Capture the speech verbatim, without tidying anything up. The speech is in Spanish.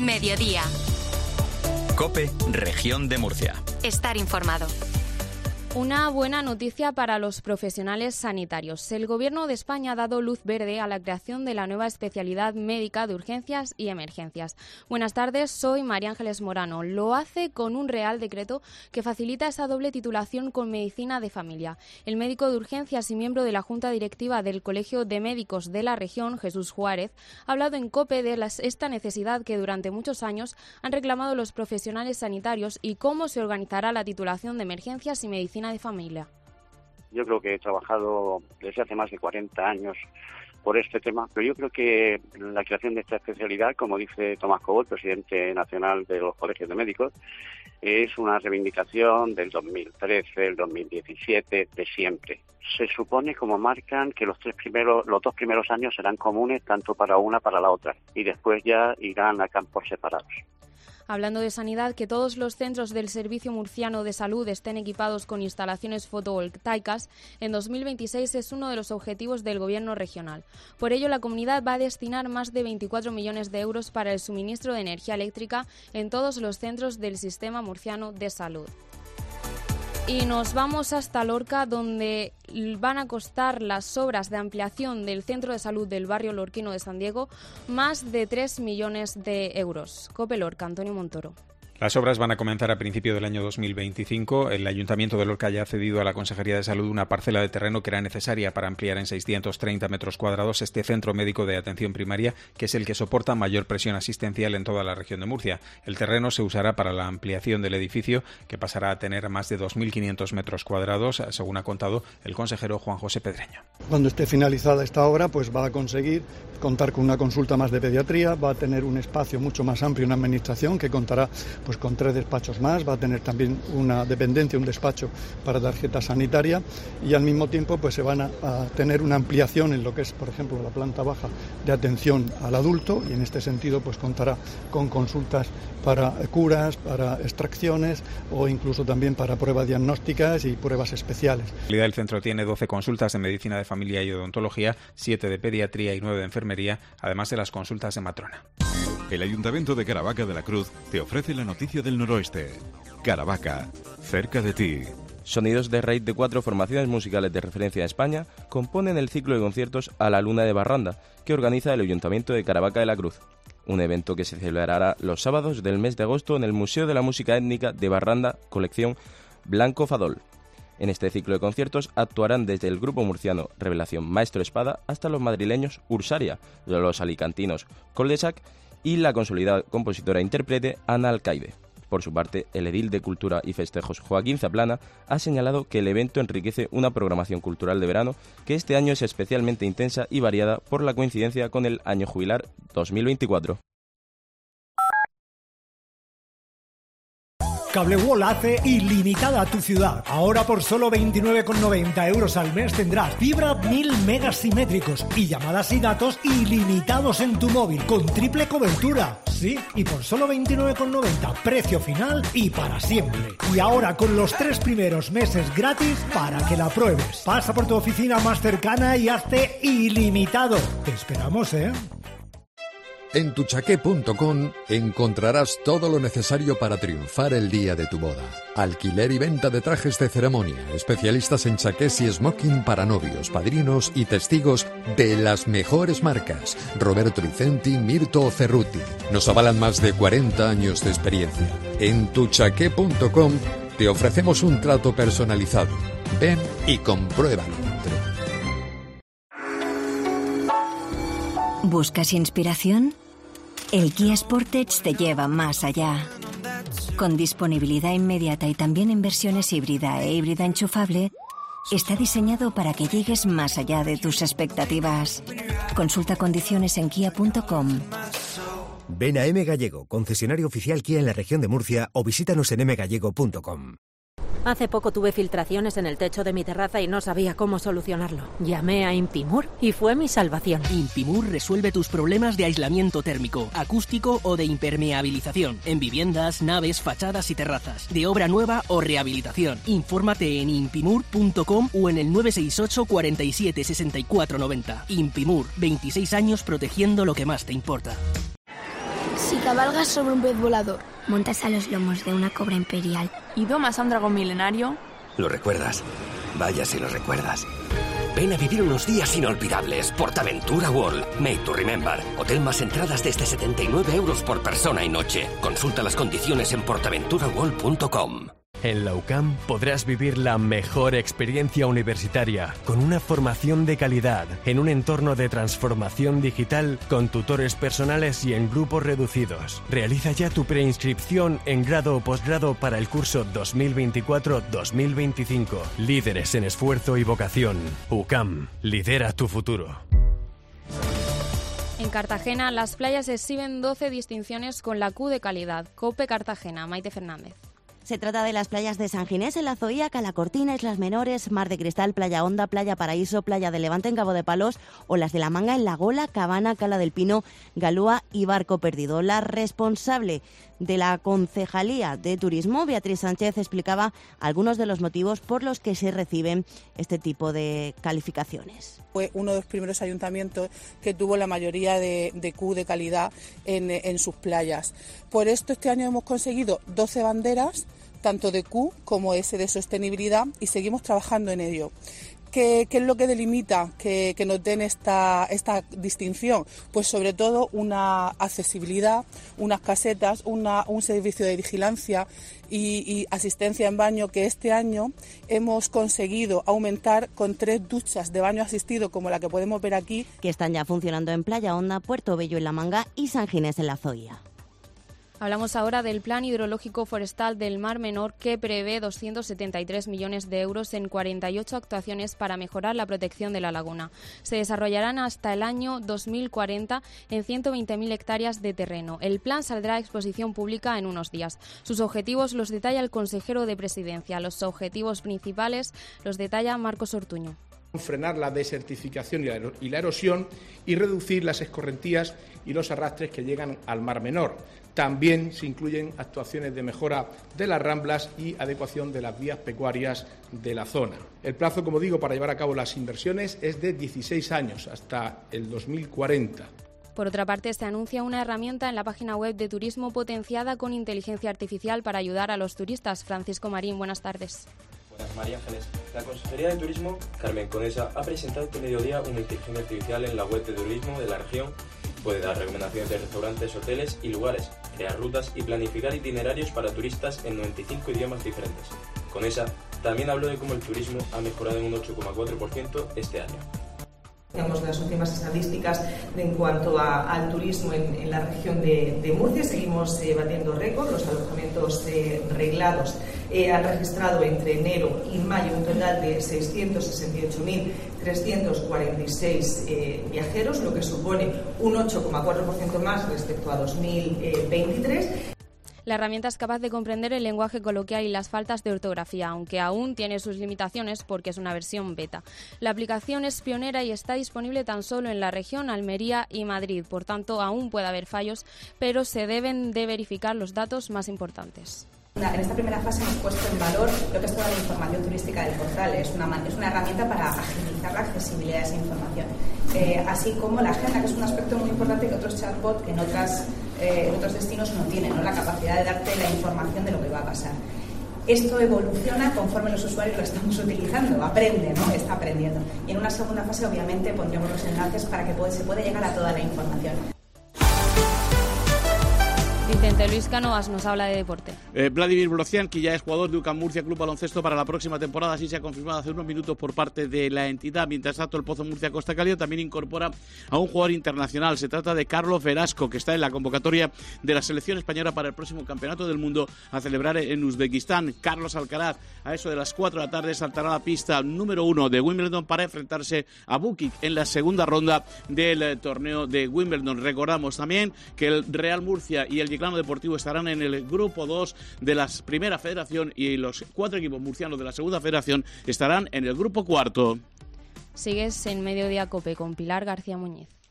mediodía. COPE, Región de Murcia. Estar informado. Una buena noticia para los profesionales sanitarios. El Gobierno de España ha dado luz verde a la creación de la nueva especialidad médica de urgencias y emergencias. Buenas tardes, soy María Ángeles Morano. Lo hace con un Real Decreto que facilita esa doble titulación con medicina de familia. El médico de urgencias y miembro de la Junta Directiva del Colegio de Médicos de la región, Jesús Juárez, ha hablado en COPE de las, esta necesidad que durante muchos años han reclamado los profesionales sanitarios y cómo se organizará la titulación de emergencias y medicina de familia. Yo creo que he trabajado desde hace más de cuarenta años por este tema, pero yo creo que la creación de esta especialidad, como dice Tomás Cobol, presidente nacional de los colegios de médicos, es una reivindicación del dos mil trece, el dos mil diecisiete, de siempre. Se supone, como marcan, que los tres primeros, los dos primeros años serán comunes tanto para una para la otra y después ya irán a campos separados. Hablando de sanidad, que todos los centros del Servicio Murciano de Salud estén equipados con instalaciones fotovoltaicas en dos mil veintiséis es uno de los objetivos del Gobierno regional. Por ello, la comunidad va a destinar más de veinticuatro millones de euros para el suministro de energía eléctrica en todos los centros del Sistema Murciano de Salud. Y nos vamos hasta Lorca, donde van a costar las obras de ampliación del centro de salud del barrio lorquino de San Diego más de tres millones de euros. COPE Lorca, Antonio Montoro. Las obras van a comenzar a principio del año dos mil veinticinco. El Ayuntamiento de Lorca ya ha cedido a la Consejería de Salud una parcela de terreno que era necesaria para ampliar en seiscientos treinta metros cuadrados este centro médico de atención primaria, que es el que soporta mayor presión asistencial en toda la región de Murcia. El terreno se usará para la ampliación del edificio, que pasará a tener más de dos mil quinientos metros cuadrados, según ha contado el consejero Juan José Pedreño. Cuando esté finalizada esta obra, pues va a conseguir contar con una consulta más de pediatría, va a tener un espacio mucho más amplio, una administración que contará pues con tres despachos más, va a tener también una dependencia, un despacho para tarjeta sanitaria y al mismo tiempo pues se van a, a tener una ampliación en lo que es, por ejemplo, la planta baja de atención al adulto y en este sentido pues contará con consultas para curas, para extracciones o incluso también para pruebas diagnósticas y pruebas especiales. En realidad el centro tiene doce consultas de medicina de familia y odontología, siete de pediatría y nueve de enfermería, además de las consultas de matrona. El Ayuntamiento de Caravaca de la Cruz te ofrece la noticia del noroeste. Caravaca, cerca de ti. Sonidos de raíz de cuatro formaciones musicales de referencia en España componen el ciclo de conciertos A la Luna de Barranda, que organiza el Ayuntamiento de Caravaca de la Cruz. Un evento que se celebrará los sábados del mes de agosto en el Museo de la Música Étnica de Barranda, colección Blanco Fadol. En este ciclo de conciertos actuarán desde el grupo murciano Revelación Maestro Espada hasta los madrileños Ursaria, los alicantinos Coldesac y la consolidada compositora e intérprete Ana Alcaide. Por su parte, el edil de Cultura y Festejos Joaquín Zaplana ha señalado que el evento enriquece una programación cultural de verano que este año es especialmente intensa y variada por la coincidencia con el año jubilar dos mil veinticuatro. Cableworld hace ilimitada a tu ciudad. Ahora por solo veintinueve con noventa euros al mes tendrás fibra mil megas simétricos y llamadas y datos ilimitados en tu móvil con triple cobertura. Sí, y por solo veintinueve con noventa, precio final y para siempre. Y ahora con los tres primeros meses gratis para que la pruebes. Pasa por tu oficina más cercana y hazte ilimitado. Te esperamos, ¿eh? En tuchaqué punto com encontrarás todo lo necesario para triunfar el día de tu boda. Alquiler y venta de trajes de ceremonia, especialistas en chaqués y smoking para novios, padrinos y testigos de las mejores marcas. Roberto Vicenti, Mirto o Cerruti. Nos avalan más de cuarenta años de experiencia. En tuchaqué punto com te ofrecemos un trato personalizado. Ven y compruébalo. ¿Buscas inspiración? El Kia Sportage te lleva más allá. Con disponibilidad inmediata y también en versiones híbrida e híbrida enchufable, está diseñado para que llegues más allá de tus expectativas. Consulta condiciones en kia punto com. Ven a M Gallego, concesionario oficial Kia en la región de Murcia, o visítanos en m gallego punto com. Hace poco tuve filtraciones en el techo de mi terraza y no sabía cómo solucionarlo. Llamé a Impimur y fue mi salvación. Impimur resuelve tus problemas de aislamiento térmico, acústico o de impermeabilización en viviendas, naves, fachadas y terrazas, de obra nueva o rehabilitación. Infórmate en impimur punto com o en el nueve seis ocho, cuarenta y siete, sesenta y cuatro, noventa. Impimur, veintiséis años protegiendo lo que más te importa. Si cabalgas sobre un pez volador. Montas a los lomos de una cobra imperial. ¿Y domas a un dragón milenario? ¿Lo recuerdas? Vaya si lo recuerdas. Ven a vivir unos días inolvidables. PortAventura World. Made to remember. Hotel más entradas desde setenta y nueve euros por persona y noche. Consulta las condiciones en portaventura world punto com. En la U C A M podrás vivir la mejor experiencia universitaria, con una formación de calidad, en un entorno de transformación digital, con tutores personales y en grupos reducidos. Realiza ya tu preinscripción en grado o posgrado para el curso dos mil veinticuatro dos mil veinticinco. Líderes en esfuerzo y vocación. U C A M, lidera tu futuro. En Cartagena, las playas exhiben doce distinciones con la Q de calidad. COPE Cartagena, Maite Fernández. Se trata de las playas de San Ginés, en la Zoía, Calacortina, Islas Menores, Mar de Cristal, Playa Honda, Playa Paraíso, Playa de Levante en Cabo de Palos o las de La Manga en La Gola, Cabana, Cala del Pino, Galúa y Barco Perdido. La responsable de la Concejalía de Turismo, Beatriz Sánchez, explicaba algunos de los motivos por los que se reciben este tipo de calificaciones. Fue uno de los primeros ayuntamientos que tuvo la mayoría de, de Q de calidad en, en sus playas. Por esto este año hemos conseguido doce banderas, tanto de Q como S de sostenibilidad, y seguimos trabajando en ello. ¿Qué, qué es lo que delimita que, que nos den esta, esta distinción? Pues sobre todo una accesibilidad, unas casetas, una, un servicio de vigilancia y, y asistencia en baño que este año hemos conseguido aumentar con tres duchas de baño asistido como la que podemos ver aquí. Que están ya funcionando en Playa Honda, Puerto Bello en La Manga y San Ginés en la Zoía. Hablamos ahora del Plan Hidrológico Forestal del Mar Menor, que prevé doscientos setenta y tres millones de euros en cuarenta y ocho actuaciones para mejorar la protección de la laguna. Se desarrollarán hasta el año dos mil cuarenta en ciento veinte mil hectáreas de terreno. El plan saldrá a exposición pública en unos días. Sus objetivos los detalla el consejero de Presidencia. Los objetivos principales los detalla Marcos Ortuño. Frenar la desertificación y la erosión y reducir las escorrentías y los arrastres que llegan al Mar Menor. También se incluyen actuaciones de mejora de las ramblas y adecuación de las vías pecuarias de la zona. El plazo, como digo, para llevar a cabo las inversiones es de dieciséis años, hasta el dos mil cuarenta. Por otra parte, se anuncia una herramienta en la página web de turismo potenciada con inteligencia artificial para ayudar a los turistas. Francisco Marín, buenas tardes. Buenas, María Ángeles. La Consejería de Turismo, Carmen Conesa, ha presentado este mediodía una inteligencia artificial en la web de turismo de la región. Puede dar recomendaciones de restaurantes, hoteles y lugares, crear rutas y planificar itinerarios para turistas en noventa y cinco idiomas diferentes. Conesa también habló de cómo el turismo ha mejorado en un ocho coma cuatro por ciento este año. Tenemos las últimas estadísticas en cuanto a, al turismo en, en la región de, de Murcia. Seguimos eh, batiendo récord. Los alojamientos eh, reglados eh, han registrado entre enero y mayo un total de seiscientos sesenta y ocho mil trescientos cuarenta y seis eh, viajeros, lo que supone un ocho coma cuatro por ciento más respecto a dos mil veintitrés. La herramienta es capaz de comprender el lenguaje coloquial y las faltas de ortografía, aunque aún tiene sus limitaciones porque es una versión beta. La aplicación es pionera y está disponible tan solo en la región, Almería y Madrid. Por tanto, aún puede haber fallos, pero se deben de verificar los datos más importantes. En esta primera fase hemos puesto en valor lo que es toda la información turística del portal. Es una, es una herramienta para agilizar la accesibilidad de esa información. Eh, así como la agenda, que es un aspecto muy importante que otros chatbots en, otras, eh, en otros destinos no tienen, ¿no? La capacidad de darte la información de lo que va a pasar. Esto evoluciona conforme los usuarios lo estamos utilizando, aprende, ¿no? Está aprendiendo. Y en una segunda fase, obviamente, pondremos los enlaces para que puede, se pueda llegar a toda la información. Vicente Luis Cánovas nos habla de deporte. Eh, Vladimir Brocián, que ya es jugador de U C A M Murcia Club Baloncesto para la próxima temporada, así se ha confirmado hace unos minutos por parte de la entidad. Mientras tanto, el Pozo Murcia Costa Cálida también incorpora a un jugador internacional. Se trata de Carlos Velasco, que está en la convocatoria de la selección española para el próximo Campeonato del Mundo a celebrar en Uzbekistán. Carlos Alcaraz, a eso de las cuatro de la tarde, saltará a la pista número uno de Wimbledon para enfrentarse a Bukic en la segunda ronda del torneo de Wimbledon. Recordamos también que el Real Murcia y el Yeclano Deportivo estarán en el grupo dos de la primera federación y los cuatro equipos murcianos de la segunda federación estarán en el grupo cuarto. Sigues en Mediodía Cope con Pilar García Muñiz.